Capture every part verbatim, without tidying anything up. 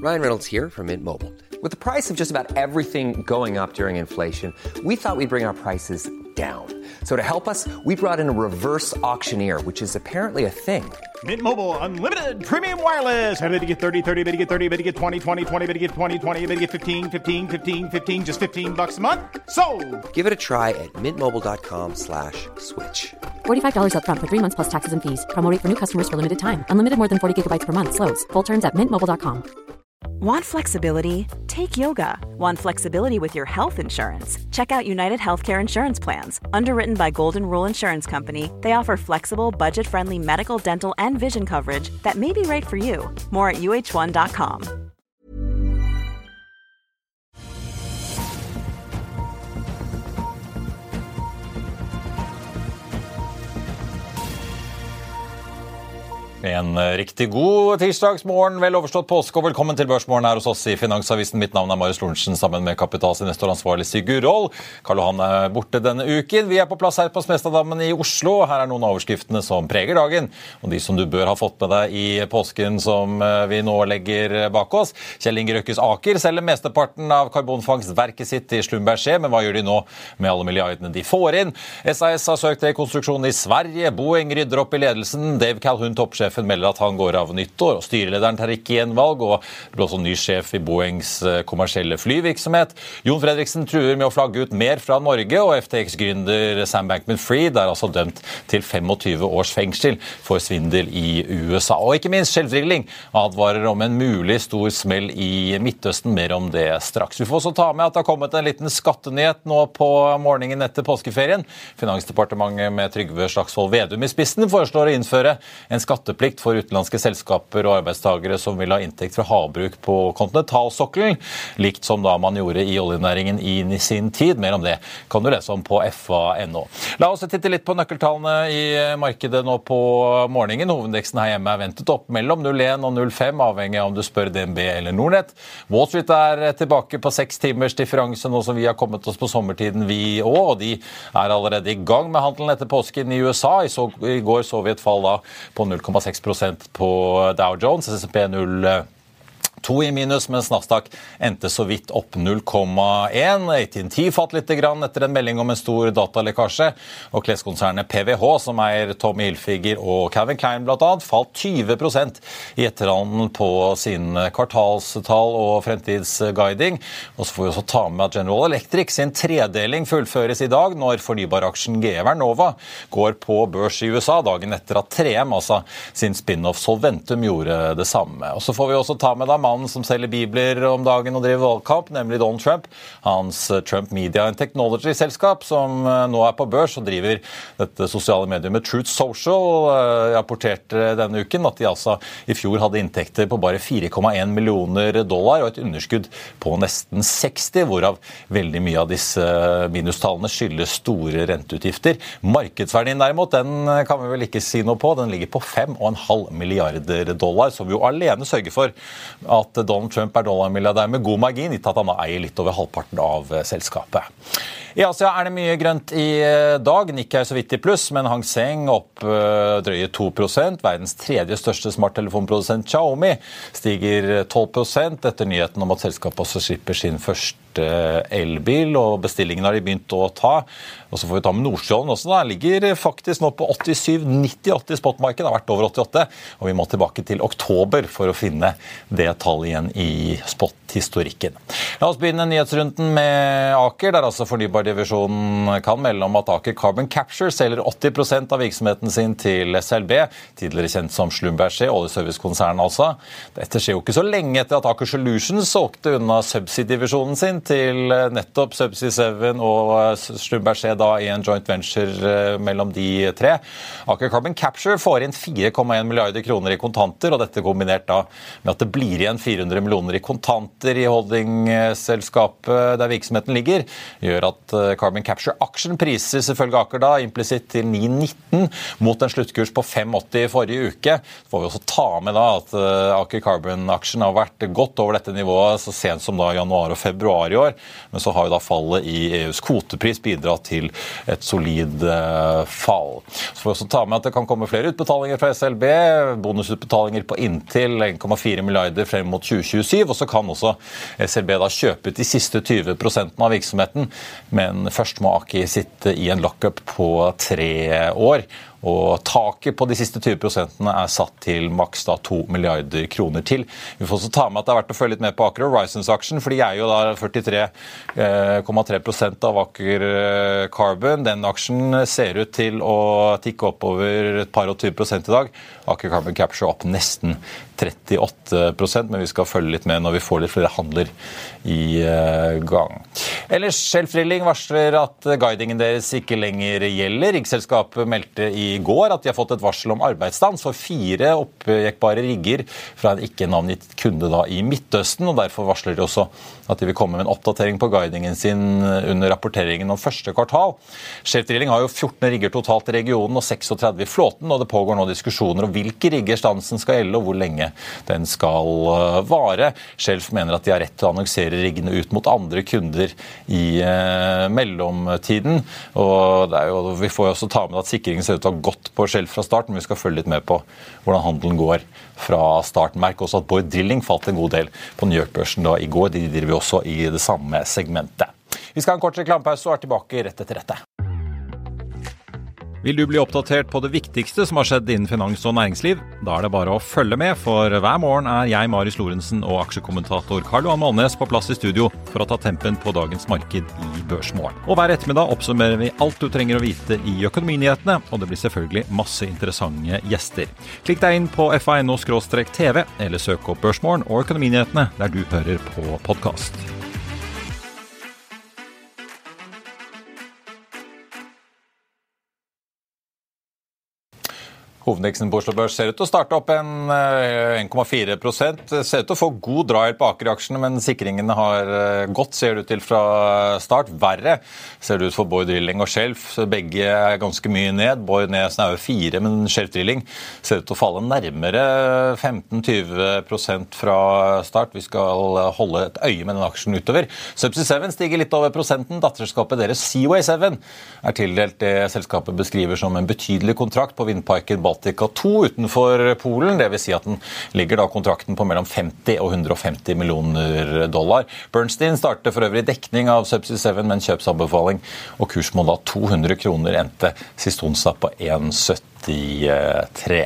Ryan Reynolds here from Mint Mobile. With the price of just about everything going up during inflation, we thought we'd bring our prices down. So to help us, we brought in a reverse auctioneer, which is apparently a thing. Mint Mobile Unlimited Premium Wireless. How to get thirty, thirty, how to get thirty, how to get twenty, twenty, twenty, how to get twenty, twenty, how to get fifteen, fifteen, fifteen, fifteen, just fifteen bucks a month? Sold! Give it a try at mintmobile.com slash switch. forty-five dollars up front for three months plus taxes and fees. Promo rate for new customers for limited time. Unlimited more than forty gigabytes per month. Slows full terms at mint mobile dot com. Want flexibility? Take yoga. Want flexibility with your health insurance? Check out United Healthcare Insurance Plans. Underwritten by Golden Rule Insurance Company, they offer flexible, budget-friendly medical, dental, and vision coverage that may be right for you. More at U H one dot com. En riktig god tirsdagsmorgen, vel overstått påske og velkommen til Børsmorgen her hos oss i Finansavisen. Mitt navn er Marius Lorentzen sammen med Kapitalinvestoransvarlig Sigurd Roll. Karl Johan er borte denne uken. Vi er på plass her på Smestadammen i Oslo. Her er noen av overskriftene som preger dagen, og de som du bør ha fått med deg i påsken som vi nå legger bak oss. Kjell Inge Røkkes Aker selger mesteparten av karbonfangstverket sitt i Schlumberger, men hva gjør de nå med alle milliardene de får inn? S A S har søkt rekonstruksjon i Sverige. Boeing rydder opp i ledelsen. Dave Calhoun, toppsjef, melder at han går av nyttår, og styrelederen tar ikke gjenvalg, og det blir også ny sjef i Boeings kommersielle flyvirksomhet. Jon Fredriksen truer med å flagge ut mer fra Norge, og F T X-gründer Sam Bankman-Fried er altså dømt til tjuefem års fengsel for svindel i U S A. Og ikke minst Kjell Drilling advarer om en mulig stor smell i Midtøsten, mer om det straks. Vi får også ta med at det har kommet en liten skattenyhet nå på morgenen etter påskeferien. Finansdepartementet med Trygve Slagsvold Vedum i spissen foreslår å innføre en skatteplikt for utenlandske selskaper og arbeidstagere som vil ha inntekt fra havbruk på kontinentalsokkelen, likt som da man gjorde i oljenæringen i sin tid. Mer om det kan du lese om på F A punktum N O. La oss titte litt på nøkkeltallene i markedet nå på morgenen. Hovedindeksen her hjemme er ventet opp mellom null komma én og null komma fem, avhengig av om du spør D N B eller Nordnet. Wall Street er tilbake på seks timers differanse nå som vi har kommet oss på sommertiden vi også, og de er allerede i gang med handelen etter påsken i U S A. I, så, i går så vi et fall da på null komma seks prosent på Dow Jones, S and P null komma to i minus, mens Nasdaq endte så vidt opp null komma én. A T and T fatt litt grann etter en melding om en stor datalekkasje, og kleskonsernet P V H, som eier Tommy Hilfiger og Calvin Klein blant annet, falt tjue prosent i etterhånden på sin kvartalstall og fremtidsguiding. Og så får vi også ta med at General Electric sin tredeling fullføres i dag, når fornybaraksjen G E Vernova går på børs i U S A, dagen etter at tre M, altså sin spin-off Solventum, gjorde det samme. Og så får vi også ta med da mannen som selger bibler om dagen og driver valgkamp, nemlig Donald Trump. Hans Trump Media and Technology-selskap, som nå er på børs og driver dette sosiale mediet med Truth Social, rapporterte denne uken at de altså i fjor hadde inntekter på bare fire komma én millioner dollar og et underskudd på nesten seksti, hvorav veldig mye av disse minustallene skyldes store renteutgifter. Markedsverdien derimot, den kan vi vel ikke si noe på. Den ligger på fem komma fem milliarder dollar, som jo alene sørger for at Donald Trump er dollarmilliardær med god margin, gitt at han eier litt over halvparten av selskapet. I Asia er det mye grønt i dag. Nikkei er så vidt i pluss, men Hang Seng opp drøye to prosent. Verdens tredje største smarttelefonprodusent Xiaomi stiger tolv prosent etter nyheten om at selskapet også slipper sin første elbil, og bestillingen har de begynt å ta. Og så får vi ta med Nordsjøen også. Den ligger faktisk nå på åttisju nittiåtte i spotmarkedet. Det har vært over åttiåtte, og vi må tilbake til oktober for å finne det tallet igjen i spot-historikken. La oss begynne nyhetsrunden med Aker, der altså fornybardivisjonen kan melde om at Aker Carbon Capture selger åtti prosent av virksomheten sin til S L B, tidligere kjent som Schlumberger, oljeservicekonsernet altså. Dette skjer jo ikke så lenge etter at Aker Solutions solgte unna Subsea-divisjonen sin til nettopp Subsea syv og Schlumberger da i en joint venture mellom de tre. Aker Carbon Capture får inn fire komma én milliarder kroner i kontanter, og dette kombinert da med at det blir igjen fire hundre millioner i kontanter i holding oljeselskapet der virksomheten ligger, gjør at Carbon Capture-aksjen priser selvfølgelig Aker da implisitt til ni nitten mot en sluttkurs på fem åtti i forrige uke. Så får vi også ta med da at Aker Carbon-aksjen har vært godt over dette nivået så sent som da januar og februar i år, men så har jo da fallet i E U's kvotepris bidratt til et solid uh, fall. Så får vi også ta med at det kan komme flere utbetalinger fra S L B, bonusutbetalinger på inntil en komma fire milliarder frem mot tjue tjuesyv, og så kan også S L B da kjøpe ut de siste tyve prosentene av virksomheten, men først må Aker sitte i en lockup på tre år, og taket på de siste tyve prosentene er satt til maks da to milliarder kroner til. Vi får også ta med at det er verdt å følge litt med på Aker Horizons-aksjen, for de er jo da førtitre komma tre prosent av Aker Carbon. Den aksjen ser ut til å tikke opp over et par og tyve prosent i dag. Aker Carbon Capture opp nesten trettiåtte prosent, men vi skal følge litt med når vi får litt flere handler i gang. Ellers, Shelf Drilling varsler at guidingen deres ikke lenger gjelder. Riggselskapet meldte i går at de har fått et varsel om arbeidsstans for fire oppjekkbare rigger fra en ikke-navngitt kunde da i Midtøsten, og derfor varsler de også at de vil komme med en oppdatering på guidingen sin under rapporteringen om første kvartal. Shelf Drilling har jo fjorten rigger totalt i regionen og seksogtredve i flåten, og det pågår nå diskusjoner om hvilke rigger stansen skal gjelde og hvor lenge den skal vare. Shelf mener at de har rett til å annonsere riggene ut mot andre kunder i eh, mellomtiden, og det er jo, vi får jo også ta med at sikringen ser ut til å ha gått på Shelf fra starten, men vi skal følge litt med på hvordan handelen går fra starten. Merk også at Borr Drilling falt en god del på New York-børsen da i går. De driver også i det samme segmentet. Vi skal ha en kort reklamepause og er tilbake rett etter dette. Vil du bli oppdatert på det viktigste som har skjedd innen finans og næringsliv? Da er det bare å følge med, for hver morgen er jeg, Marius Lorentzen, og aksjekommentator Karl Johan Malnes på plass i studio for å ta tempen på dagens marked i Børsmorgen. Og hver ettermiddag oppsummerer vi alt du trenger å vite i økonominyhetene, og det blir selvfølgelig masse interessante gjester. Klikk deg inn på f a punkt n o skråstrek t v, eller søk opp Børsmorgen og økonominyhetene der du hører på podcast. Hovedindeksen på Oslo Børs ser ut til å starte opp en en komma fire prosent. Ser ut til å få god drahjelp på Aker-aksjene, men sikringene har gått, ser det ut til fra start. Verre ser det ut for Borr Drilling og Shelf. Begge er ganske mye ned. Borr ned snaue fire, men Shelf Drilling ser ut til å falle nærmere femten til tyve prosent fra start. Vi skal holde et øye med den aksjen utover. Subsea seven stiger litt over prosenten. Datterselskapet deres Seaway seven er tildelt det selskapet beskriver som en betydelig kontrakt på vindparken Baltica to utenfor Polen, det vil si at den ligger da kontrakten på mellom femti og hundre og femti millioner dollar. Bernstein starter for øvrig dekning av Subsea seven med en kjøpsanbefaling, og kursmål da to hundre kroner endte sist onsdag på en komma syttitre.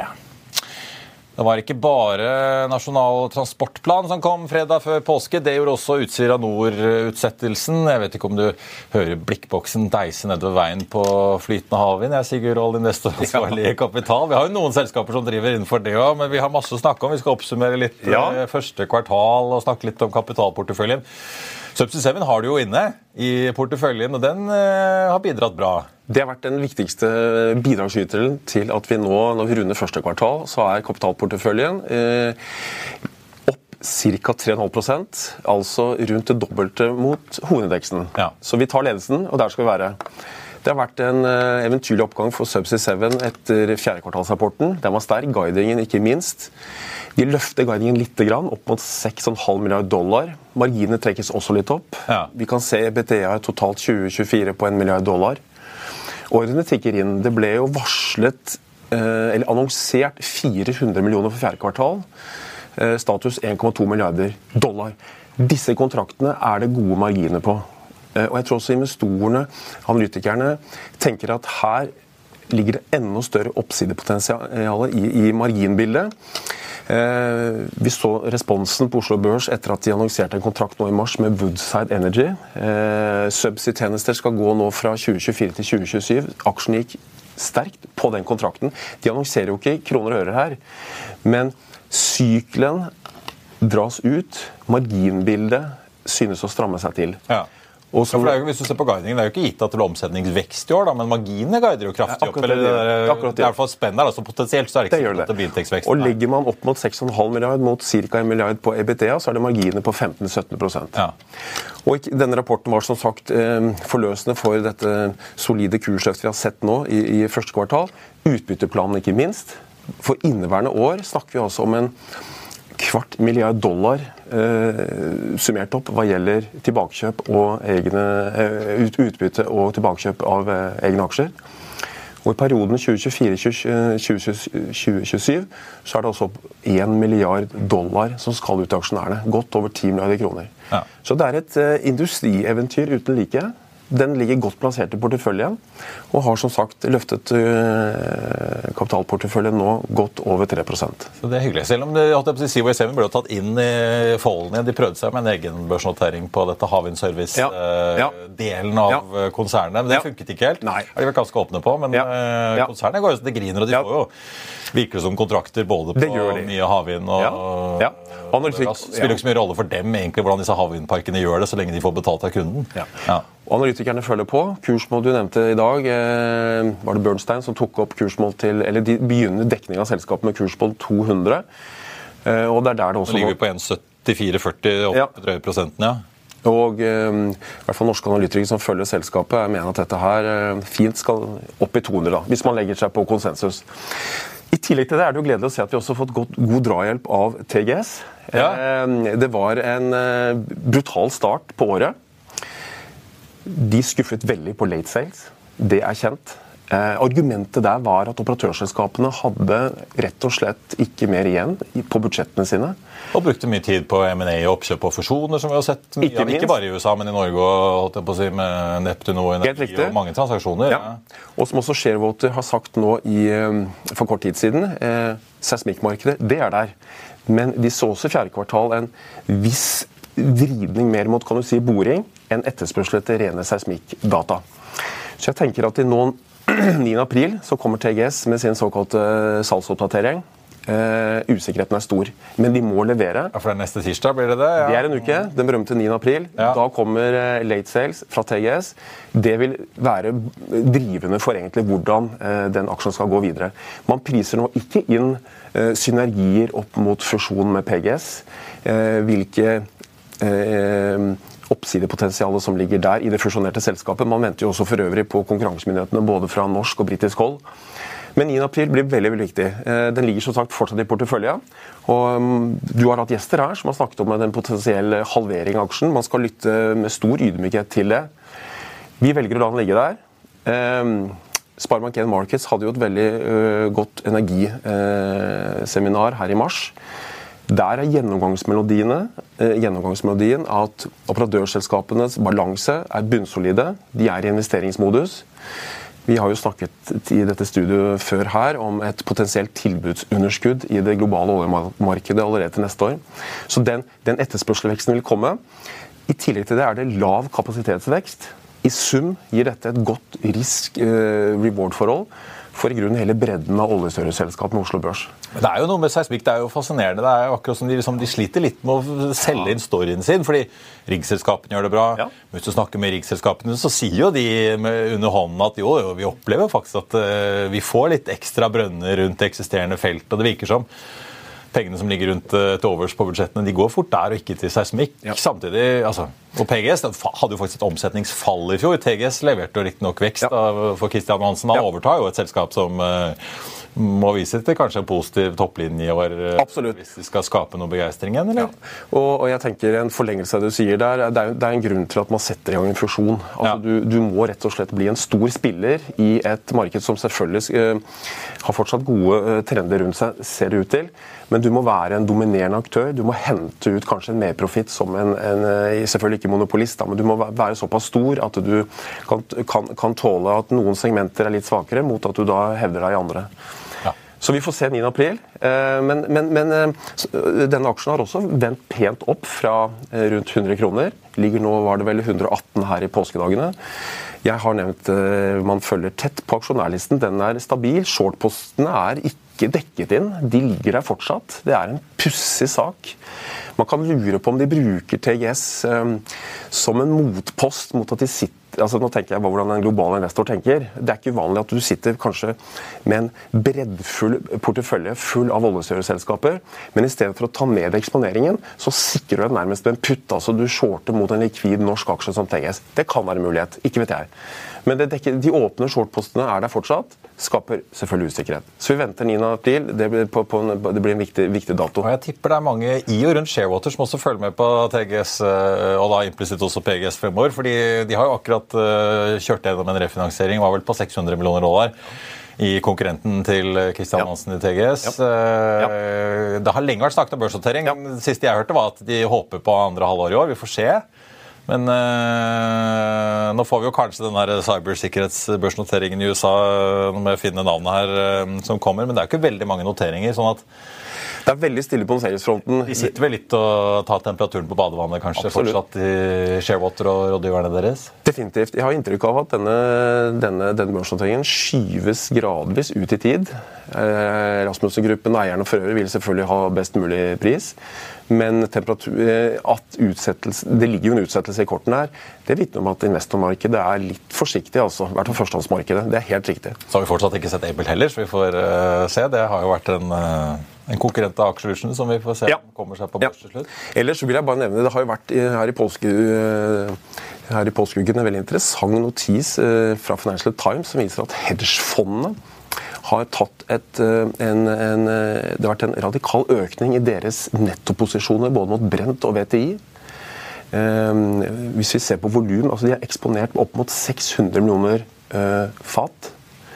Det var ikke bare nasjonal transportplan som kom fredag før påske, det gjorde også Utsira Nord-utsettelsen. Jeg vet ikke om du hører blikkboksen deise nedover veien på flytende havvind. Jeg er Sigurd Roll, investor ansvarlig kapital. Vi har jo noen selskaper som driver innenfor det også, men vi har masse å snakke om. Vi skal oppsummere litt ja. første kvartal og snakke litt om kapitalporteføljen. Subsea seven har du jo inne i porteføljen, og den uh, har bidratt bra. Det har vært den viktigste bidragsyteren til at vi nå, når vi runder første kvartal, så er kapitalporteføljen eh, opp ca. tre komma fem prosent, altså rundt det dobbelte mot hovedindeksen. Ja. Så vi tar ledelsen, og der skal vi være. Det har vært en uh, eventyrlig oppgang for Subsea seven etter fjerde kvartalsrapporten. Den var sterk, guidingen ikke minst. De løfter guidingen litt grann, opp mot seks komma fem milliarder dollar. Marginene trekkes også litt opp. Ja. Vi kan se E B T A totalt tjue tjuefire på en milliard dollar. Ordrene tikker inn. Det ble jo varslet, eh, eller annonsert fire hundre millioner for fjerde kvartal. Eh, status en komma to milliarder dollar. Disse kontraktene er det gode marginer på. Eh, og jeg tror også investorene, analytikerne, tenker at her ligger det enda større oppsidepotensial i, i marginbildet. Eh, vi så responsen på Oslo Børs etter at de annonserte en kontrakt nå i mars med Woodside Energy. Eh, Subsea-tjenester skal gå nå fra tjue tjuefire til tjue tjuesyv. Aksjen gikk sterkt på den kontrakten. De annonserer jo ikke kroner og øre her, men syklen dras ut, marginbildet synes å stramme seg til. Ja. Og så, ja, for det er jo, hvis du ser på guidingen, det er jo ikke gitt at det blir omsetningsvekst i år, da, men marginene guider jo kraftig opp. Eller det, det, det, det, det er i hvert fall spennende, da, så potensielt så er det ikke sikkert at det blir inntektsvekst. Og legger man opp mot seks komma fem milliard mot ca. en milliard på EBITDA, så er det marginene på femten til sytten prosent. Ja. Og denne rapporten var som sagt forløsende for dette solide kursløftet vi har sett nå i, i første kvartal. Utbytteplanen ikke minst. For inneværende år snakker vi altså om en kvart milliard dollar eh, summert opp hva gjelder tilbakekjøp og egne, eh, ut, utbytte og tilbakekjøp av eh, egne aksjer. Og i perioden tjue tjuefire til tjue tjuesyv så er det også en milliard dollar som skal ut til aksjonærene. Godt over ti milliarder kroner. Ja. Så det er et eh, industrieventyr uten like. Den ligger godt plassert i porteføljen, og har som sagt løftet øh, kapitalporteføljen nå godt over tre prosent. Så det er hyggelig. Selv om det, C Y seven ble tatt inn i folden igjen, de prøvde seg med en egen børsnotering på dette Havvindservice-delen ja. ja. av ja. konsernet, men det ja. funket ikke helt. Nei. Er de vel ganske åpne på, men ja. Ja. konsernet går jo til griner, og de ja. får jo virker som kontrakter både på mye havvind og... Ja. Ja. Analytik, det spiller ikke så mye rolle for dem egentlig hvordan disse havvindparkene gjør det, så lenge de får betalt av kunden. Ja. Ja. Og analytikerne følger på. Kursmål du nevnte i dag, eh, var det Bernstein som tok opp kursmål til, eller de begynner dekning av selskapet med kursmål to hundre. Eh, og det er der det også... Nå ligger vi på en komma syttifire førti opp ja. drøye prosenten, ja. Og eh, i hvert fall norske analytikere som følger selskapet, jeg mener at dette her eh, fint skal opp i to hundre, da, hvis man legger seg på konsensus. I tillegg til det er det jo gledelig å se at vi også har fått god, god drahjelp av T G S. Ja. Det var en brutal start på året. De skuffet veldig på late sales. Det er kjent. Eh, argumentet der var at operatørselskapene hadde rett og slett ikke mer igjen på budsjettene sine. Og brukte mye tid på M and A og oppkjøp og fusjoner, som vi har sett mye ikke, av, ikke bare i U S A, men i Norge og holdt jeg på å si, med Neptune og Energi og mange transaksjoner. Ja. Ja. Og som også Sharewater har sagt nå i, for kort tid siden, eh, seismikkmarkedet, det er der. Men de så også i fjerde kvartal en viss vridning mer mot, kan du si, boring enn etterspørsel etter rene seismikkdata. Så jeg tenker at i noen niende april så kommer T G S med sin såkalte salgsoppdatering. Uh, usikkerheten er stor, men de må levere. Ja, for det er neste tirsdag blir det det? Ja. Det er en uke, den berømte niende april. Ja. Da kommer uh, late sales fra T G S. Det vil være drivende for egentlig hvordan uh, den aksjen skal gå videre. Man priser nå ikke inn uh, synergier opp mot fusjon med P G S. Uh, hvilke uh, oppsidepotensialet som ligger der i det fusjonerte selskapet. Man venter jo også for øvrig på konkurransemyndighetene både fra norsk og britisk hold. Men niende april blir veldig, veldig viktig. Den ligger som sagt fortsatt i porteføljen. Og du har hatt gjester her som har snakket om en potensiell halvering av aksjen. Man skal lytte med stor ydmykhet til det. Vi velger å la den ligge der. Sparbank en Markets hadde jo et veldig godt energiseminar her i mars. Der er gjennomgangsmelodiene, eh, gjennomgangsmelodien at operatørselskapenes balanse er bunnsolide. De er i investeringsmodus. Vi har jo snakket i dette studioet før her om et potensielt tilbudsunderskudd i det globale oljemarkedet allerede til neste år. Så den, den etterspørselveksten vil komme. I tillegg til det er det lav kapasitetsvekst. I sum gir dette et godt risk-reward-forhold for i grunnen hele bredden av oljeserviceselskap med Oslo Børs. Men det er jo noe med seismikk, det er jo fascinerende. Det er jo akkurat som de, liksom, de sliter litt med å selge inn storyen sin, fordi riggselskapene gjør det bra. Ja. Hvis du snakker med riggselskapene, så sier jo de under hånden at jo, jo vi opplever faktisk at uh, vi får litt ekstra brønner rundt det eksisterende felt, og det virker som pengene som ligger rundt uh, til overs på budsjettene, de går fort der og ikke til seismikk. Ja. Samtidig, altså, og P G S hadde jo faktisk et omsetningsfall i fjor. T G S leverte jo riktig nok vekst ja. av, for Christian Hansen. Han ja. overtar jo et selskap som uh, må vise til kanskje en positiv topplinje og Absolutt. Hvis de skal skape noe begeistring igjen, eller? Ja. Og, og jeg tenker en forlengelse av det du sier der, det er, det er en grunn til at man setter i gang en fusjon. Altså, ja. du, du må rett og slett bli en stor spiller i et marked som selvfølgelig uh, har fortsatt gode uh, trender rundt seg, ser det ut til. Men du må være en dominerende aktør. Du må hente ut kanskje en merprofitt som en, en selvfølgelig ikke monopolist, da, men du må være såpass stor at du kan, kan, kan tåle at noen segmenter er litt svakere, mot at du da hevder deg i andre. Ja. Så vi får se niende april. Men, men, men denne aksjen har også vendt pent opp fra rundt hundre kroner. Ligger nå, var det vel hundre og atten her i påskedagene. Jeg har nevnt man følger tett på aksjonærlisten. Den er stabil. Shortpostene er ikke dekket inn. De ligger der fortsatt. Det er en pussig sak. Man kan lure på om de bruker T G S um, som en motpost mot at de sitter altså nå tenker jeg bare hvordan en global investor tenker. Det er ikke uvanlig at du sitter kanskje med en breddfull portefølje full av oljeselskaper, men i stedet for å ta ned eksponeringen, så sikrer du deg nærmest med en putt. Altså du shorter mot en likvid norsk aksje som T G S. Det kan være en mulighet, ikke vet jeg. Men det dekker, de åpne shortpostene er der fortsatt, skaper selvfølgelig usikkerhet. Så vi venter niende april, det blir, på, på en, det blir en viktig, viktig dato. Og jeg tipper det er mange i og rundt Sharewater som også følger med på T G S, og da implisitt også P G S fremover, fordi de har jo akkurat kjørt gjennom en refinansiering, var vel på seks hundre millioner dollar i konkurrenten til Kristian Hansen ja. I T G S. Ja. Ja. Det har lenge vært snakket om børsnotering. Ja. Det siste jeg hørte var at de håper på andre halvår i år. Vi får se. Men uh, nå får vi jo kanskje den her cybersikkerhetsbørsnoteringen I U S A, når vi finner navnet her uh, som kommer, men det er jo ikke veldig mange noteringer, sånn at det er veldig stille på noteringsfronten. De sitter vel litt og tar temperaturen på badevannet kanskje Absolutt. Fortsatt I Sharewater og rådgiverne deres? Definitivt. Jeg har inntrykk av at denne, denne, denne børsnoteringen skyves gradvis ut I tid. Eh, Rasmussen-gruppen, eierne for øvrig, vil selvfølgelig ha best mulig pris. Men at utsettelse, det ligger jo en utsettelse I korten her, det vitner om at investormarkedet er litt forsiktig, altså, I hvert fall førstehandsmarkedet. Det er helt riktig. Så har vi fortsatt ikke sett Able heller, så vi får uh, se. Det har jo vært en, uh, en konkurrent av Aksjelution som vi får se ja. Kommer seg på børs til slutt. Ja. Ellers så vil jeg bare nevne, det har jo vært her I påske, uh, her I påskeuken en veldig interessant notis uh, fra Financial Times som viser at hedgefondene har tatt et, en, en, det har vært en radikal økning I deres nettoposisjoner, både mot Brent og V T I. Eh, hvis vi ser på volum, altså de er eksponert opp mot seks hundre millioner eh, fat.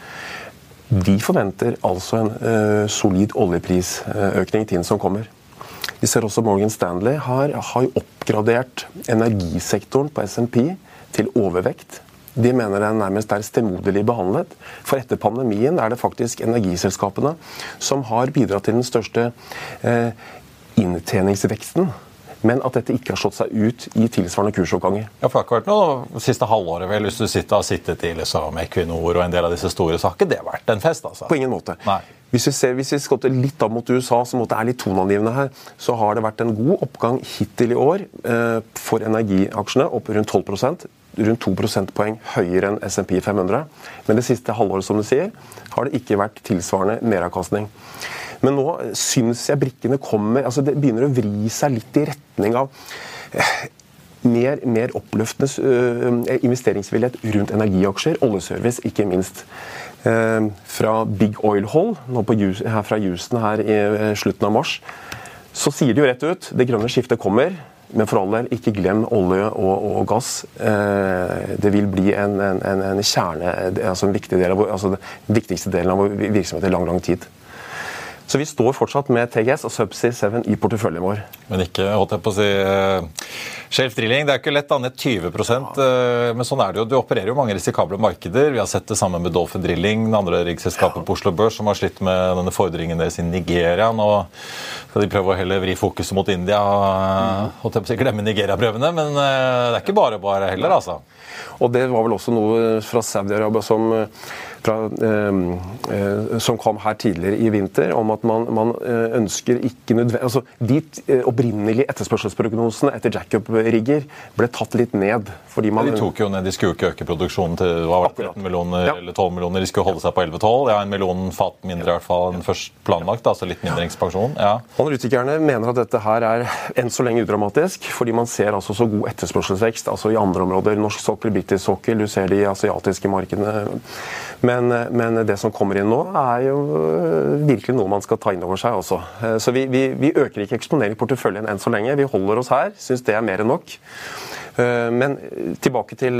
De forventer altså en eh, solid oljeprisøkning I tiden som kommer. Vi ser også Morgan Stanley har, har oppgradert energisektoren på S and P til overvekt. De mener det nærmest er stemoderlig behandlet, for etter pandemien er det faktisk energiselskapene som har bidratt til den største eh, inntjeningsveksten, men at dette ikke har slått seg ut I tilsvarende kursoppganger. Ja, for det har ikke vært noe siste halvåret vel, hvis du sitter, har sittet I liksom, Equinor og en del av disse store saker, det har vært en fest, altså? På ingen måte. Nei. Hvis vi, ser, hvis vi skal til litt av mot U S A, som er litt toneangivende her, så har det vært en god oppgang hittil I år eh, for energiaksjene, opp rundt tolv prosent, rundt to prosentpoeng høyere enn S and P fem hundre. Men det siste halvåret, som du sier, har det ikke vært tilsvarende meravkastning. Men nå synes jeg brikkene kommer, altså det begynner å vri seg litt I retning av eh, mer, mer oppløftende uh, investeringsvillighet rundt energiaksjer, oljeservice ikke minst. Uh, fra Big Oil Hall, nå på, her fra Houston her I uh, slutten av mars, så sier de jo rett ut, det grønne skiftet kommer, men for all del, ikke glem olje og, og gass. Uh, det vil bli en, en, en, en kjerne, altså en viktig del av, altså den viktigste delen av vår virksomhet I lang, lang tid. Så vi står fortsatt med T G S og Subsea syv I porteføljen vår. Men ikke, holdt jeg på å si, uh, Shelf Drilling, det er ikke lett da, ned tyve prosent, uh, men sånn er det jo. Du opererer jo mange risikable markeder. Vi har sett det sammen med Dolphin Drilling, den andre riggselskapet på Oslo Børs, som har slitt med denne fordringen deres I Nigeria. Nå skal de prøve å heller vri fokuset mot India, uh, holdt jeg på å si, glemme Nigeria-prøvene, men uh, det er ikke bare bare heller, altså. Og det var vel også noe fra Saudi-Arabia som, fra, eh, eh, som kom her tidligere I vinter, om at man, man ønsker ikke nødvendig... Altså, de eh, opprinnelige etterspørselsprognosene etter jackup-rigger ble tatt litt ned, fordi man... De tok jo ned, de skulle jo ikke øke produksjonen til hva var det, tretten millioner ja. Eller tolv millioner, de skulle holde seg på elleve tolv, ja, en million fat mindre I hvert fall enn først planlagt, altså litt mindre ekspansjon, ja. Analytikerne mener at dette her er enn så lenge udramatisk, fordi man ser altså så god etterspørselsvekst, altså I andre områder, norsk sokkel, britisk sokkel, du ser de asiatiske markedene, men, men det som kommer inn nå er jo virkelig noe man skal ta inn over seg også. Så vi, vi, vi øker ikke eksponering I porteføljen enn så lenge, vi holder oss her, synes det er mer enn nok. Men tilbake til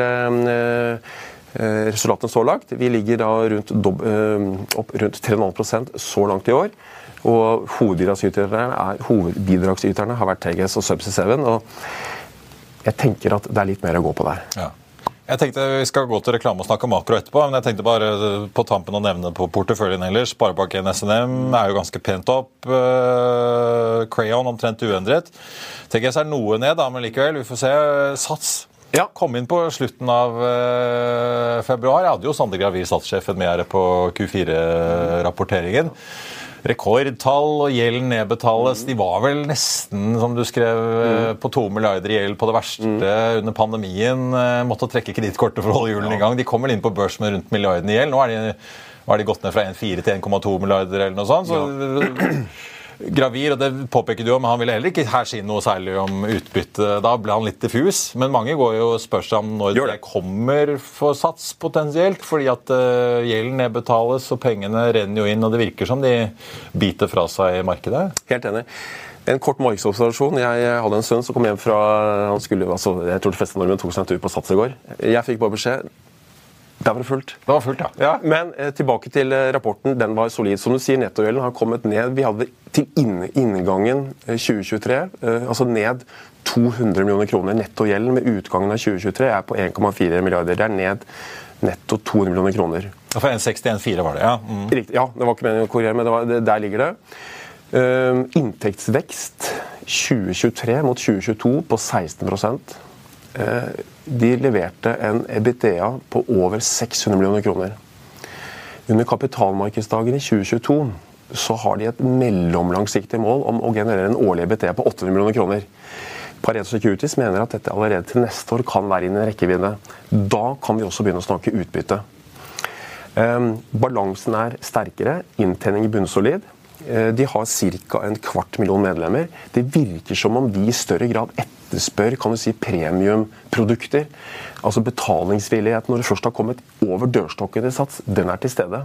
resultatene så langt, vi ligger da rundt, opp rundt tre komma fem prosent så langt I år, og hovedbidragsyterne, er, hovedbidragsyterne har vært T G S og Subsea syv, og jeg tenker at det er litt mer å gå på der. Ja. Jeg tenkte vi skal gå til reklame og snakke om makro etterpå, men jeg tenkte bare på tampen å nevne på porteføljen ellers. Sparebanken S N M er jo ganske pent opp. Uh, Crayon omtrent uendret. T G S er noe ned, da, men likevel, vi får se. Sats ja. Kom inn på slutten av uh, februar. Jeg hadde jo Sander Gravir, satssjefen, med her på Q fire-rapporteringen. rekordtall, og gjelden nedbetales. De var vel nesten, som du skrev, mm. på to milliarder i gjeld på det verste mm. under pandemien. Måtte trekke kredittkortet for å holde julen ja. I gang. De kom vel inn på børs med rundt milliarden i gjeld. Nå er de, nå er de gått ned fra en komma fire til en komma to milliarder eller noe sånt. Så ja. Gravir, og det påpeker du jo, men han ville heller ikke her si noe særlig om utbytte. Da ble han litt diffus, men mange går jo og spør seg om når det. det kommer for sats potensielt, fordi at uh, gjelden nedbetales og pengene renner jo inn, og det virker som de biter fra seg i markedet. Helt enig. En kort markedsobservasjon. Jeg hadde en sønn som kom hjem fra, han skulle, altså, jeg tror de fleste nordmenn tok seg en tur på Sats i går. Jeg fikk bare beskjed, der var det fullt. Det var fullt, ja. ja. Men eh, tilbake til eh, rapporten, den var solid. Som du sier, nettogjelden har kommet ned. Vi hadde til inn, inngangen eh, tjue tjuetre, eh, altså ned to hundre millioner kroner. Nettogjelden med utgangen av tjue tjuetre er på en komma fire milliarder. Det er ned netto to hundre millioner kroner. For en komma seksti til en komma fire var det, ja. Mm. Riktig, ja, det var ikke meningen å korrigere, men det var, det, der ligger det. Uh, inntektsvekst tjue tjuetre mot tjue tjueto på seksten prosent. Uh, de leverte en EBITDA på over seks hundre millioner kroner. Under kapitalmarkedsdagen i tjue tjueto så har de et mellomlangsiktig mål om å generere en årlig EBITDA på åtte hundre millioner kroner. Pareto Securities mener at dette allerede til neste år kan være innen rekkevidde. Da kan vi også begynne å snakke utbytte. Uh, balansen er sterkere, inntjening i bunnsolid. De har ca. en kvart million medlemmer. Det virker som om de i større grad etterspør kan du si, premiumprodukter. Altså betalingsvillighet når det først har kommet over dørstokken i Sats, den er til stede.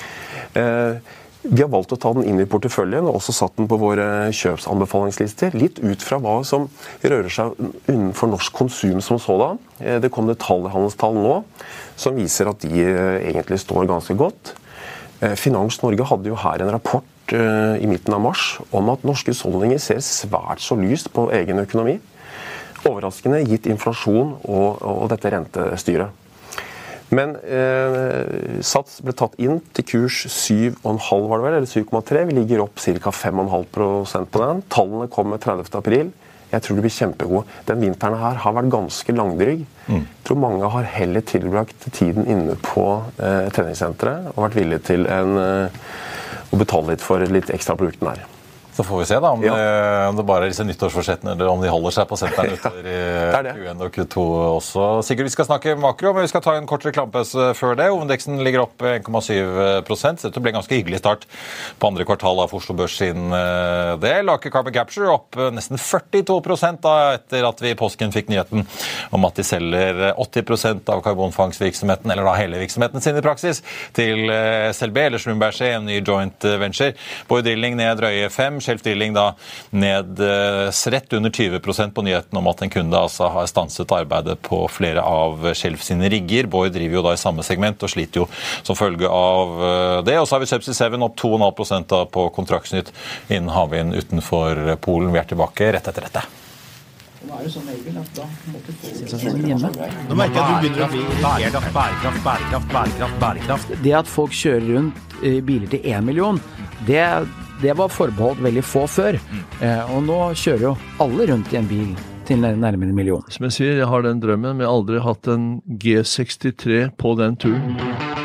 Vi har valgt å ta den inn i porteføljen og også satt den på våre kjøpsanbefalingslister. Litt ut fra hva som rører seg innenfor norsk konsum som sådan. Det kom detaljhandelstall nå som viser at de egentlig står ganske godt. Finans Norge hadde jo her en rapport i midten av mars om at norske husholdninger ser svært så lyst på egen økonomi. Overraskende gitt inflasjon og, og dette rentestyret. Men eh, Sats ble tatt inn til kurs syv komma fem var det vel, eller syv komma tre. Vi ligger opp ca. fem komma fem prosent på den. Tallene kommer tredivte april. Jeg tror det blir kjempegod. Den vinteren her har vært ganske langdrygg. Mm. Jeg tror mange har heller tilbrakt tiden inne på eh, treningssenteret og vært villige til en eh, å betale litt for litt ekstra produkten her. Så får vi se da, om, ja. det, om det bare er disse nyttårsforsettene, eller om de holder seg på senteren utover i ja, Q én og Q to også. Sigurd, vi skal snakke makro, men vi skal ta en kort reklamepause før det. Hovedindeksen ligger opp en komma syv prosent. Dette ble en ganske hyggelig start på andre kvartal av Oslo Børs sin del. Aker Carbon Capture opp nesten førtito prosent da, etter at vi i påsken fikk nyheten om at de selger åtti prosent av karbonfangstvirksomheten, eller da hele virksomheten sin i praksis, til S L B, eller Schlumberger, en ny joint venture. Borr Drilling ned drøye fem, Shelf Drilling da ned eh, rett under tyve prosent på nyheten om at en kunde altså har stanset arbeidet på flere av Shelf sine rigger. Borr driver jo da i samme segment og sliter jo som følge av eh, det. Og så har vi Subsea Seven opp to komma fem prosent da på kontraktsnytt innen havvind utenfor Polen. Vi er tilbake rett etter dette. Nå er det sånn Egil at da må du få situasjonen hjemme. Nå merker jeg at du begynner å bli bærekraft, bærekraft, bærekraft, bærekraft, bærekraft. Det at folk kjører rundt i biler til en million, det, det var forbeholdt veldig få før. Eh, og nå kjører jo alle rundt i en bil til nærmere en million. Som jeg sier, jeg har den drømmen, men jeg har aldri hatt en G sekstitre på den turen.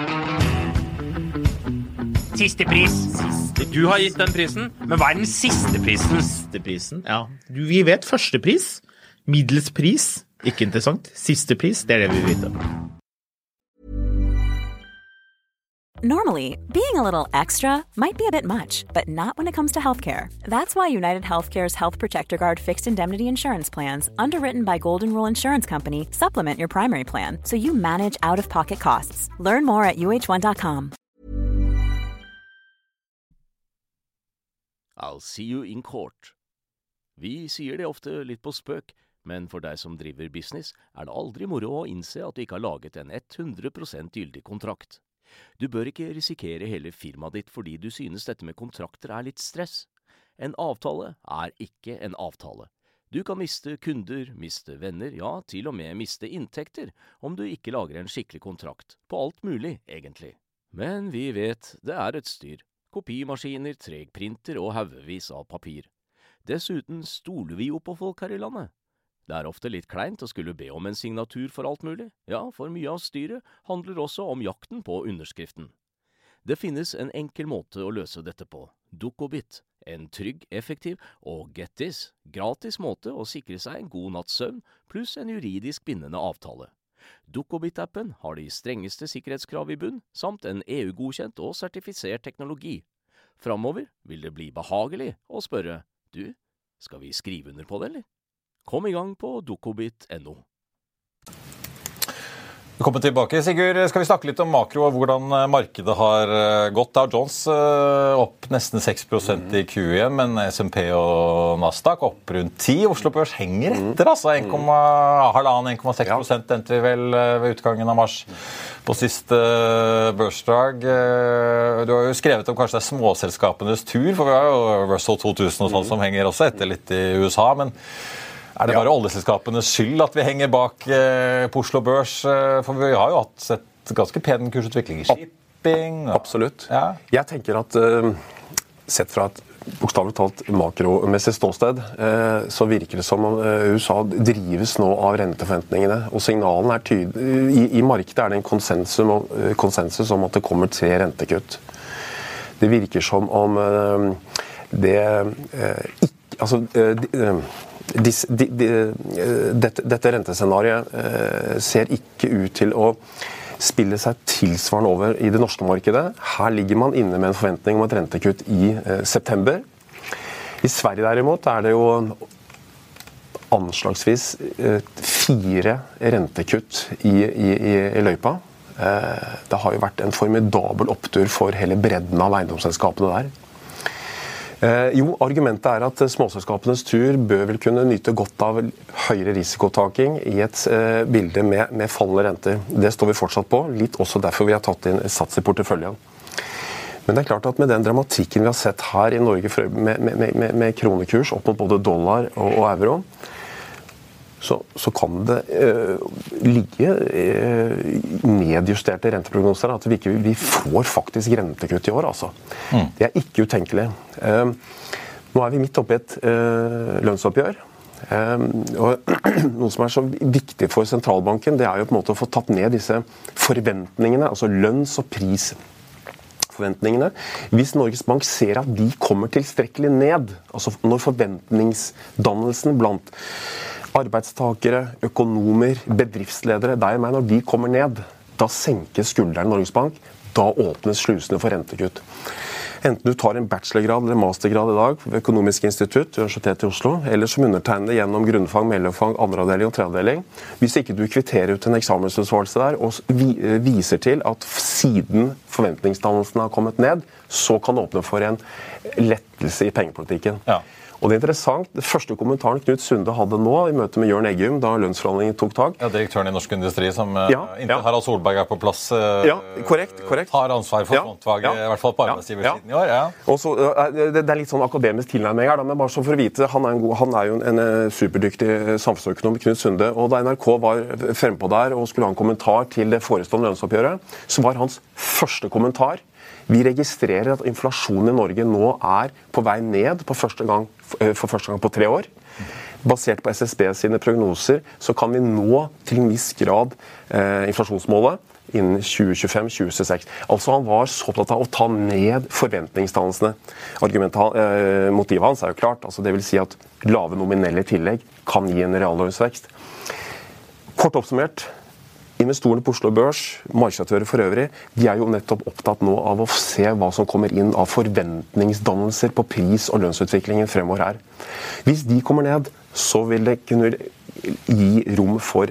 Siste pris. Siste. Du har gitt den prisen, men hva er den siste prisen? Siste prisen, ja. Du, vi vet første pris. Middels pris, ikke interessant. Siste pris, det er det vi vet. Normally, being a little extra might be a bit much, but not when it comes to healthcare. That's why United Healthcare's Health Protector Guard fixed indemnity insurance plans, underwritten by Golden Rule Insurance Company, supplement your primary plan so you manage out-of-pocket costs. Learn more at U H one dot com. I'll see you in court. Vi sier det ofte litt på spøk, men for deg som driver business, er det aldri moro å innse at du ikke har laget en hundre prosent gyldig kontrakt. Du bør ikke risikere hele firmaet ditt fordi du synes dette med kontrakter er litt stress. En avtale er ikke en avtale. Du kan miste kunder, miste venner, ja, til og med miste inntekter, om du ikke lager en skikkelig kontrakt, på alt mulig, egentlig. Men vi vet det er et styr. Kopimaskiner, tregprinter og haugevis av papir. Dessuten stoler vi jo på folk her i landet. Det er ofte litt kleint å skulle be om en signatur for alt mulig. Ja, for mye av styret handler også om jakten på underskriften. Det finnes en enkel måte å løse dette på. Dukkobit. En trygg, effektiv og get this, gratis måte å sikre seg en god natts søvn, pluss en juridisk bindende avtale. Dukkobit-appen har de strengeste sikkerhetskrav i bunn, samt en E U-godkjent og sertifisert teknologi. Framover vil det bli behagelig å spørre, du, skal vi skrive under på det, eller? Kom i gang på dukkobit punktum no. Velkommen tilbake. Sigurd, skal vi snakke litt om makro og hvordan markedet har gått. Dow Jones opp nesten seks prosent i Q en, men S and P og Nasdaq opp rundt ti. Oslo Børs henger etter, altså. en komma fem til en komma seks prosent endte vi vel ved utgangen av mars på siste børsdag. Du har jo skrevet om kanskje det er småselskapenes tur, for vi har jo Russell to tusen og sånn som henger også etter litt i U S A, men er det bare oljeselskapenes skyld at vi henger bak eh, på Oslo Børs? Eh, for vi har jo hatt sett ganske pen kursutvikling i shipping. Og... Absolutt. Ja. Jeg tenker at uh, sett fra et bokstavelig talt makromessig ståsted, uh, så virker det som om uh, U S A drives nå av renteforventningene. Og signalen er tydelig. I, I markedet er det en konsensus om, uh, konsensus om at det kommer tre rentekutt. Det virker som om uh, det uh, ikke... Altså... Uh, uh, Dis, de, de, dette, dette rentescenariet eh, ser ikke ut til å spille seg tilsvarende over i det norske markedet. Her ligger man inne med en forventning om et rentekutt i eh, september. I Sverige derimot er det jo anslagsvis eh, fire rentekutt i, i, i, i løypa. Eh, det har jo vært en formidabel opptur for hele bredden av eiendomsselskapene der. Eh, jo, argumentet er at småselskapenes tur bør vel kunne nyte godt av høyere risikotaking i et eh, bilde med, med fallende renter. Det står vi fortsatt på, litt også derfor vi har tatt inn sats i porteføljen. Men det er klart at med den dramatikken vi har sett her i Norge med, med, med, med kronekurs opp mot både dollar og, og euro, så, så kan det eh, ligge eh, nedjusterte renteprognoser, at vi, ikke, vi får faktisk rentekutt i år, altså. Mm. Det er ikke utenkelig. Eh, nå er vi midt oppe i et eh, lønnsoppgjør, eh, og noe som er så viktig for sentralbanken, det er jo på en måte å få tatt ned disse forventningene, altså lønns- og prisforventningene. Hvis Norges Bank ser at de kommer tilstrekkelig ned, altså når forventningsdannelsen blant arbeidstakere, økonomer, bedriftsledere, deg og meg, når de kommer ned, da senker skulderen Norges Bank, da åpnes slusene for rentekutt. Enten du tar en bachelorgrad eller mastergrad i dag ved Økonomisk institutt, Universitetet i Oslo, eller som undertegner gjennom grunnfag, mellomfag, andreavdeling og tredjeavdeling. Hvis ikke du kvitterer ut en eksamensutvalgelse der og viser til at siden forventningsdannelsen har kommet ned, så kan det åpne for en lettelse i pengepolitikken. Ja. Og det er interessant, det første kommentaren Knut Sunde hadde nå i møte med Jørn Eggum, da lønnsforhandlingen tok tak. Ja, direktøren i Norsk Industri, som ja, inntil ja. Harald Solberg er på plass, ja, korrekt, korrekt. Har ansvar for ja, frontfaget, ja, i hvert fall på arbeidsgiversiden ja, ja. i år. Ja. Og så, det er litt sånn akademisk tilnærming her, da, men bare så for å vite, han er, en god, han er jo en, en superdyktig samfunnsøkonom, Knut Sunde, og da N R K var frempå der og skulle ha en kommentar til det forestående lønnsoppgjøret, så var hans første kommentar: vi registrerer at inflasjonen i Norge nå er på vei ned på første gang, for første gang på tre år. Basert på S S B sine prognoser så kan vi nå til en viss grad eh, inflasjonsmålet innen tjue tjuefem til tjue tjueseks. Altså han var så opptatt av å ta ned forventningsdannelsene. Eh, motivet hans er jo klart, altså det vil si at lave nominelle tillegg kan gi en reallønnsvekst. Kort oppsummert, investorene på Oslo Børs, markedsaktører for øvrig, de er jo nettopp opptatt nå av å se hva som kommer inn av forventningsdannelser på pris- og lønnsutviklingen fremover her. Hvis de kommer ned, så vil det kunne gi rom for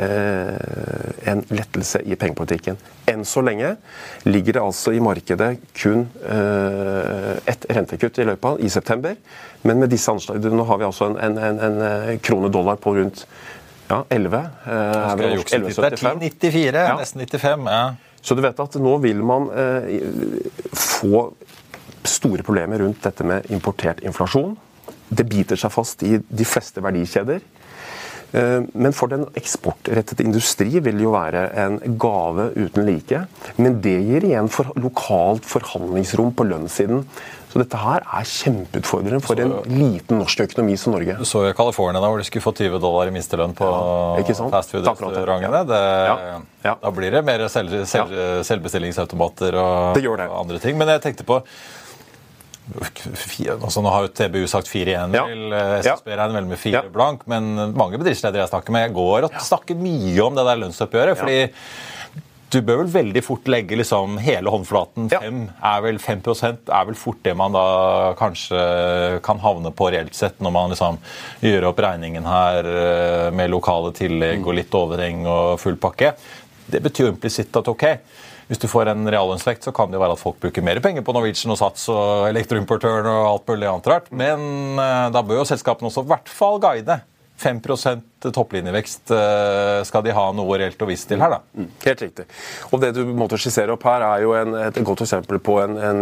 eh, en lettelse i pengepolitikken. Enn så lenge ligger det altså i markedet kun eh, et rentekutt i løpet i september, men med disse anslagene, nå har vi altså en, en, en, en krone dollar på rundt ja, elleve. Eh, det er ti nittifire, ja. Nesten nittifem. Ja. Så du vet at nå vil man eh, få store problemer rundt dette med importert inflasjon. Det biter seg fast i de fleste verdikjeder. Eh, men for den eksportrettede industri vil det jo være en gave uten like. Men det gir igjen for lokalt forhandlingsrom på lønnssiden. Så dette her er kjempeutfordrende for en liten norsk økonomi som Norge. Du så jo i California da, hvor de skulle få tyve dollar i minstelønn på ja, fastfood-restaurantene. Ja. Ja. Da blir det mer selv, selv, ja. selvbestillingsautomater og, det gjør det. og andre ting. Men jeg tenkte på, Altså, nå har jo T B U sagt fire igjen, ja. S S B regner vel med fire ja. blank, men mange bedriftsledere jeg snakker med går og snakker mye om det der lønnsoppgjøret, fordi ja. Du bør vel veldig fort legge liksom hele håndflaten. Fem ja. er vel fem prosent, er vel fort det man da kanskje kan havne på reelt sett når man liksom gjør opp regningen her med lokale tillegg og litt overheng og full pakke. Det betyr jo implisitt at ok, hvis du får en reallønnsvekt så kan det jo være at folk bruker mer penger på Norwegian og Sats og elektroimportøren og alt mulig annet rart, men da bør jo selskapene også i hvert fall guide. fem prosent topplinjevekst skal de ha noe reelt og visst til her da. Mm, helt riktig. Og det du måtte skissere opp her er jo en, et godt eksempel på en, en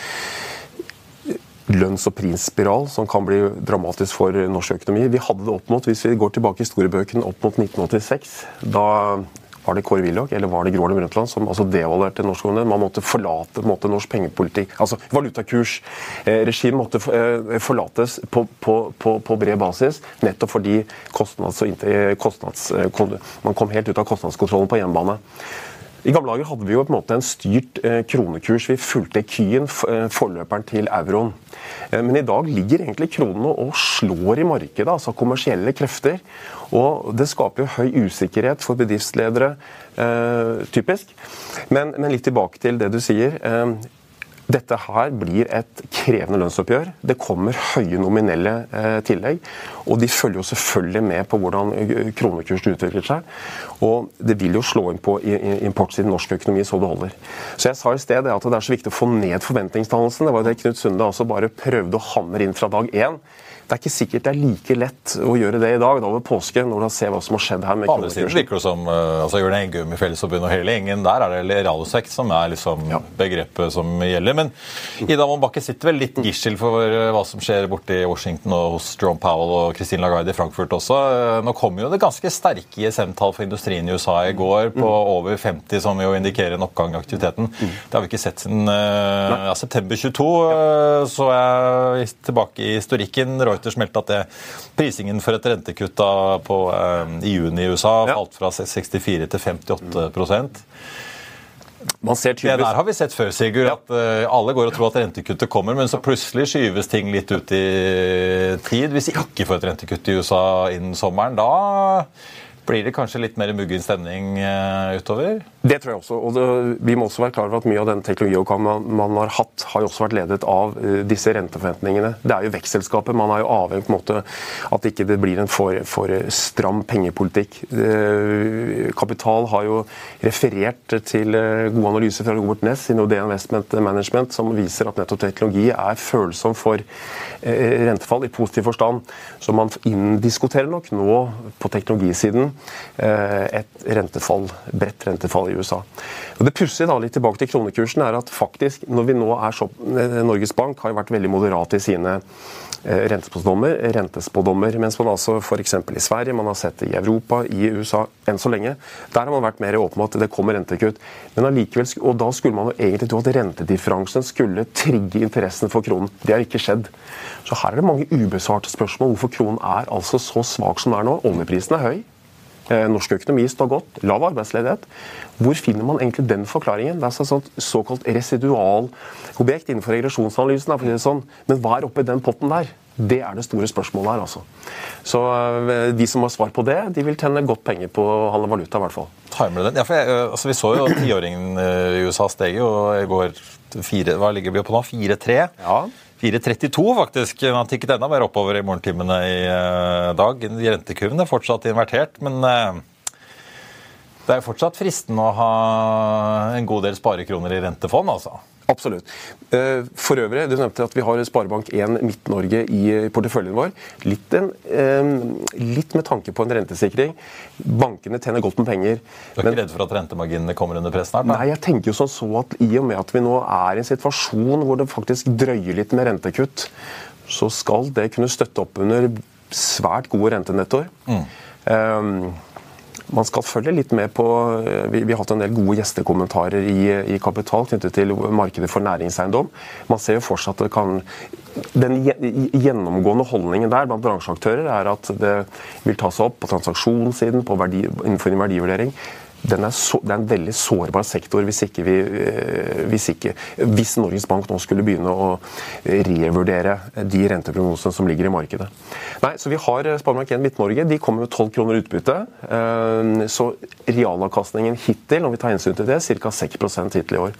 lønns- og prisspiral som kan bli dramatisk for norsk økonomi. Vi hadde det opp mot, hvis vi går tilbake i historiebøkene, opp mot nitten åttiseks, da var det Kåre Willoch, eller var det Gro Harlem Brundtland som altså devaluerte norsk økonomi. Man måtte forlate måtte norsk pengepolitikk, altså valutakurs. Eh, regime måtte eh, forlates på, på, på, på bred basis, nettopp fordi kostnads, kostnads, man kom helt ut av kostnadskontrollen på hjemmebane. I gamle dager hadde vi jo på en måte en styrt eh, kronekurs. Vi fulgte kyen, eh, forløperen til euroen. Eh, men i dag ligger egentlig kronene og slår i markedet, altså kommersielle krefter. Og det skaper jo høy usikkerhet for bedriftsledere, eh, typisk. Men, men litt tilbake til det du sier. Eh, dette her blir et krevende lønnsoppgjør. Det kommer høye nominelle eh, tillegg, og de følger jo selvfølgelig med på hvordan kronekursen utvikler seg. Og det vil jo slå inn på importsiden norsk økonomi så det holder. Så jeg sa i sted at det er så viktig å få ned forventningsdannelsen. Det var jo det Knut Sunde også bare prøvde å hamre inn fra dag én. Det er ikke sikkert det er like lett å gjøre det i dag, da over påske, når du ser hva som har skjedd her med kronekursen. På andre siden virker det som, altså Jørgen Engum i Fellesforbundet og hele gjengen, der er det reallønnsvekt som er liksom ja. begrepet som gjelder. Men Ida Wolden Bakke sitter vel litt gissel for hva som skjer borte i Washington og hos Jerome Powell og Christine Lagarde i Frankfurt også. Nå kom jo det ganske sterke I S M-tall for industrien I U S A I går på over femti, som jo indikerer en oppgang I aktiviteten. Det har vi ikke sett siden ja, september tjueto, så jeg tilbake I historikken. Reuters meldte at det, prisingen for et rentekutt da på, eh, I juni I U S A ja. falt fra sekstifire til femtiåtte prosent. Man ser tydeligvis... Det der har vi sett før, Sigurd, ja. at uh, alle går og tror at rentekuttet kommer, men så plutselig skyves ting litt ut I tid. Hvis vi ikke får et rentekutt I U S A innen sommeren, da blir det kanskje litt mer muggen stemning uh, utover? Det tror jeg også, og det, vi må også være klar over at mye av den teknologioppgaven man, man har hatt, har jo også vært ledet av uh, disse renteforventningene. Det er jo vekstselskapet, man er jo avhengig på en måte at ikke det blir en for, for stram pengepolitikk. Uh, Kapital har jo referert til uh, gode analyser fra Robert Ness I Nordea Investment Management, som viser at nettopp teknologi er følsom for uh, rentefall I positiv forstand. Så man indiskuterer nok nå på teknologisiden et rentefall, bredt rentefall I U S A. Og det pussige da litt tilbake til kronekursen er at faktisk, når vi nå er så, Norges Bank har jo vært veldig moderat I sine rentespådommer, rentespådommer, mens man altså for eksempel I Sverige, man har sett det I Europa, I U S A, enn så lenge, der har man vært mer åpen om at det kommer rentekutt. Men allikevel, og da skulle man jo egentlig tro at rentedifferansen skulle trigge interessen for kronen. Det har ikke skjedd. Så her er det mange ubesvarte spørsmål hvorfor kronen er altså så svak som den er nå. Oljeprisen er høy. Norsk økonomi står godt, lav arbeidsledighet. Hvor finner man egentlig den forklaringen? Det er sånn såkalt residualobjekt innenfor regresjonsanalysen. For det sånn. Men hva er oppe I den potten der? Det er det store spørsmålet her, altså. Så de som har svar på det, de vil tjene godt penger på å handle valuta, I hvert fall. Timer den? Ja, for jeg, altså, vi så jo at tiåringen I U S A steg jo I går fire, hva ligger vi på nå? fire tre? Ja. fire trettito faktisk. Den har tikket enda mer oppover I morgentimene I uh, dag. Rentekurven er fortsatt invertert, men uh, det er fortsatt fristende å ha en god del sparekroner I rentefond, altså. Absolutt. For øvrig, du nevnte at vi har Sparebank en Midt-Norge I porteføljen vår. Litt, en, litt med tanke på en rentesikring. Bankene tjener godt med penger. Du er ikke redd for at rentemarginene kommer under press snart? Da? Nei, jeg tenker jo sånn så at I og med at vi nå er I en situasjon hvor det faktisk drøyer litt med rentekutt, så skal det kunne støtte opp under svært gode rentenettoer. Mm. Um, Man skal følge litt med på, vi, vi har hatt en del gode gjestekommentarer I, I Kapital knyttet til markedet for næringseiendom. Man ser jo fortsatt at det kan, den gjennomgående holdningen der blant bransjeaktører er at det vil ta seg opp på transaksjonssiden, på verdi, innenfor en verdivurdering. den er så, det er en veldig sårbar sektor hvis ikke vi hvis, ikke, hvis Norges Bank nå skulle begynne å revurdere de renteprognosene som ligger i markedet. Nei, så vi har Sparebank en Midt-Norge, de kommer med tolv kroner utbytte. Så realavkastningen hittil, når vi tar hensyn til det, ca. seks prosent hittil i år.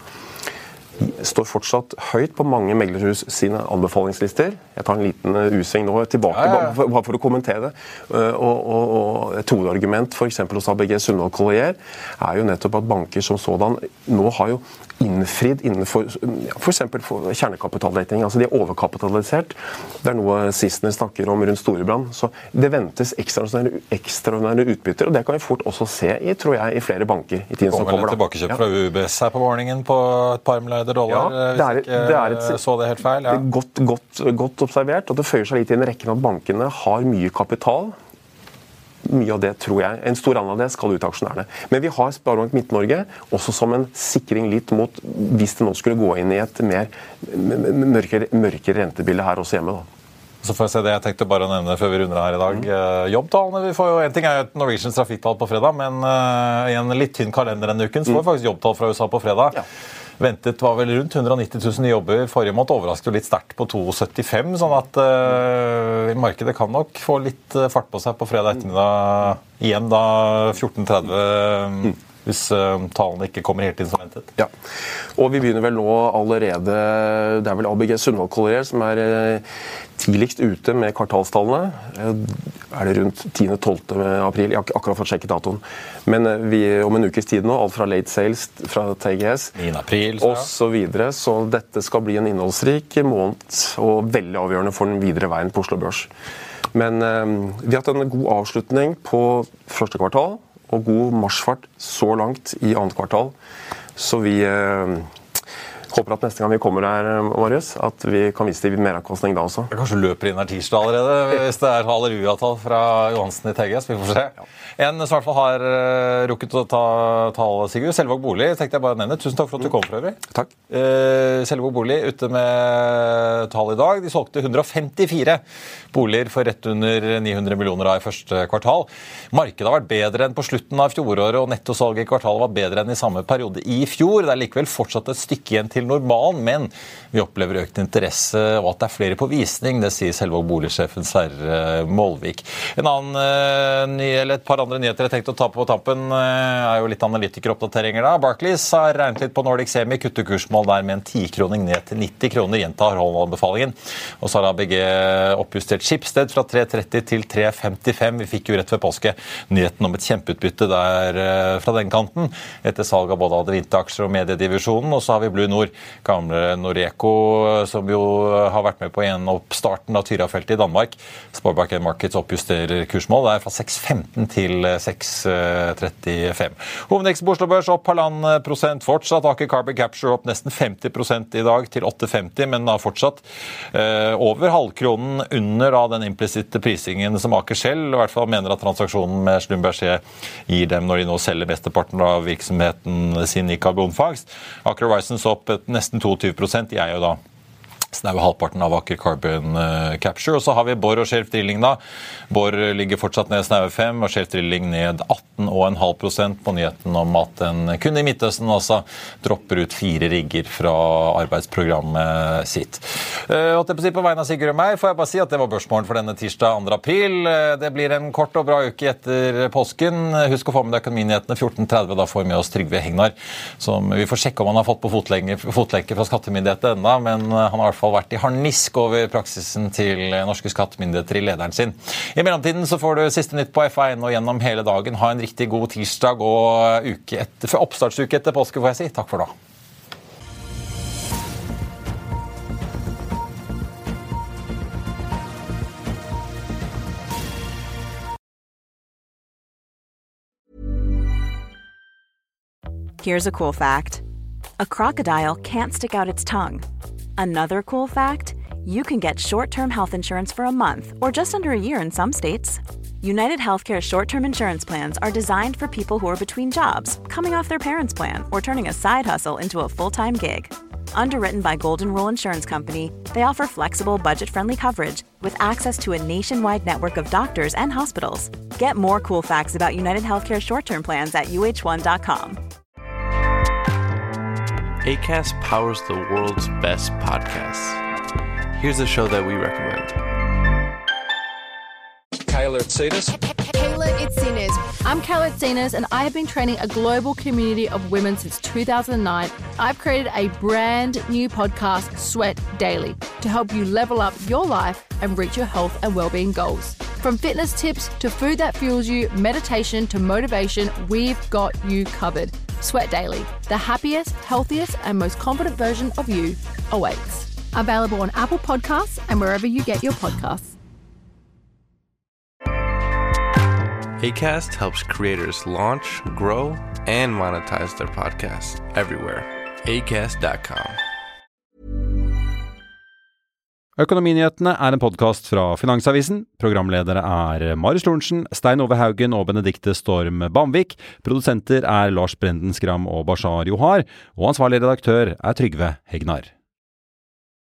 Står fortsatt høyt på mange meglerhus sine anbefalingslister. Jeg tar en liten usving nå tilbake, bare for, bare for å kommentere det. Og, og, og et hovedargument for eksempel hos A B G Sundal Collier er jo nettopp at banker som sådan nå har jo innfridd innenfor for eksempel for kjernekapitaldekning. Altså de er overkapitalisert. Det er noe Sissener snakker om rundt Storebrand. Så det ventes ekstraordinære, ekstraordinære utbytter, og det kan vi fort også se i, tror jeg, i flere banker i tiden som kommer. Det tilbakekjøp ja. Fra U B S her på morgenen på et par milliarder dollar, ja, det er, hvis ikke det er et, så det helt feil. Ja. Det er godt, godt, godt observert, og det føyer seg litt i en rekken at bankene har mye kapital. Mye av det, tror jeg, en stor andel av det skal ut til aksjonærene. Men vi har Sparebank Midt-Norge også som en sikring litt mot hvis det nå skulle gå inn i et mer mørkere, mørkere rentebilde her også hjemme. Da. Så får jeg se det jeg tenkte bare å nevne før vi runder her i dag. Mm. Jobbtallene, vi får jo, en ting er jo et Norwegians trafikktall på fredag, men uh, i en litt tynn kalender denne uken, så får vi faktisk jobbtall fra U S A på fredag. Ja. Ventet var vel rundt hundre og nitti tusen nye jobber. Forrige måned overrasket jo litt sterkt på to komma syttifem, sånn at uh, markedet kan nok få litt uh, fart på seg på fredag ettermiddag. Igjen da fjorten tretti, mm. hvis uh, tallene ikke kommer helt inn som ventet. Ja, og vi begynner vel nå allerede, det er vel A B G Sundal Collier som er uh, tidligst ute med kvartalstallene. Er det rundt tiende til tolvte april? Jeg har ikke akkurat fått sjekket datoen. Men vi, om en ukes tid nå, alt fra late sales fra T G S niende april, så, og så videre. Så dette skal bli en innholdsrik måned og veldig avgjørende for den videre veien på Oslo Børs. Men eh, vi har hatt en god avslutning på første kvartal og god marsfart så langt i annet kvartal. Så vi eh, håper at neste gang vi kommer her, Marius, at vi kan vise til meravkastning da også. Det kanskje løper inn her tirsdag allerede, hvis det er halleluja-tall fra Johansen i T G S. Vi får se. Ja. En som i hvert fall har uh, rukket å ta tall, Sigurd. Selvåg Bolig, tenkte jeg bare å nevne. Tusen takk for at du kom, for øvrig. Takk. Uh, Selvåg Bolig ute med tall i dag. De solgte hundre og femtifire boliger for rett under ni hundre millioner i første kvartal. Markedet har vært bedre enn på slutten av fjoråret, og nettosalget i kvartalet var bedre enn i samme periode i fjor. Det er likevel fortsatt et stykke igjen til normalen, men vi opplever økt interesse og at det er flere på visning, det sier Selvåg Boligsjefen Sverre Målvik. En annen uh, ny, eller et par andre nyheter jeg tenkte å ta på tampen uh, er jo litt analytikeroppdateringer da. Barclays har regnet litt på Nordic Semi, kutter kursmål der med en ti-kroning ned til nitti kroner, gjentar Holland-befalingen. Og så har A B G oppjustert Schibsted fra tre tretti til tre femtifem. Vi fikk jo rett ved påske nyheten om et kjempeutbytte der uh, fra den kanten, etter salg av både Adevinta-aksjer og mediedivisjonen, og så har vi Blue Nord, gamle Noreco, som jo har vært med på en oppstarten av Tyrafeltet i Danmark. Sparebank en Markets oppjusterer kursmål. Det er fra seks femten til seks trettifem. Hovedindeksen på Oslo Børs opp halvannen prosent fortsatt. Aker Carbon Capture opp nesten femti prosent i dag til åtte femti, men da fortsatt eh, over halvkronen under da, den implisitte prisingen som Aker selv i hvert fall mener at transaksjonen med Schlumberger gir dem når de nå selger mesteparten av virksomheten sin i karbonfangst. Aker Horizons opp et nesten tjueto prosent, de er jo da så det er jo halvparten av Aker Carbon uh, Capture. Og så har vi Borr og Shelf Drilling da. Borr ligger fortsatt ned snaue fem, og Shelf Drilling ned atten komma fem prosent på nyheten om at en kunde i Midtøsten altså dropper ut fire rigger fra arbeidsprogrammet sitt. Uh, og til på vegne av Sigurd og meg får jeg bare si at det var børsmorgen for denne tirsdag andre april. Uh, det blir en kort og bra uke etter påsken. Husk å få med deg økonominyhetene fjorten tretti, da får vi med oss Trygve Hegnar, som vi får sjekke om han har fått på fotlenke, fotlenke fra skattemyndighetet enda, men han har i hvert fall vært i harnisk over praksisen til norske skattemyndigheter i lederen sin. I mellomtiden så får du siste nytt på F A N og gjennom hele dagen. Ha en riktig god tirsdag og uke etter, for oppstartsuke etter påske, får jeg si. Takk for da. Here's a cool fact. A crocodile can't stick out its tongue. Another cool fact, you can get short-term health insurance for a month or just under a year in some states. United Healthcare short-term insurance plans are designed for people who are between jobs, coming off their parents' plan, or turning a side hustle into a full-time gig. Underwritten by Golden Rule Insurance Company, they offer flexible, budget-friendly coverage with access to a nationwide network of doctors and hospitals. Get more cool facts about United Healthcare short-term plans at U H one dot com. Acast powers the world's best podcasts. Here's a show that we recommend. Kayla Itsinas. Kayla Itsinas. I'm Kayla Itsinas, and I have been training a global community of women since two thousand nine. I've created a brand new podcast, Sweat Daily, to help you level up your life and reach your health and well-being goals. From fitness tips to food that fuels you, meditation to motivation, we've got you covered. Sweat Daily, the happiest, healthiest, and most confident version of you awaits. Available on Apple Podcasts and wherever you get your podcasts. Acast helps creators launch, grow, and monetize their podcasts everywhere. acast dot com. Økonominyhetene er en podcast fra Finansavisen. Programledere er Marius Lorentzen, Stein Ove Haugen og Benedikte Storm Bamvik. Produsenter er Lars Brenden Skram og Bashar Johar. Og ansvarlig redaktør er Trygve Hegnar.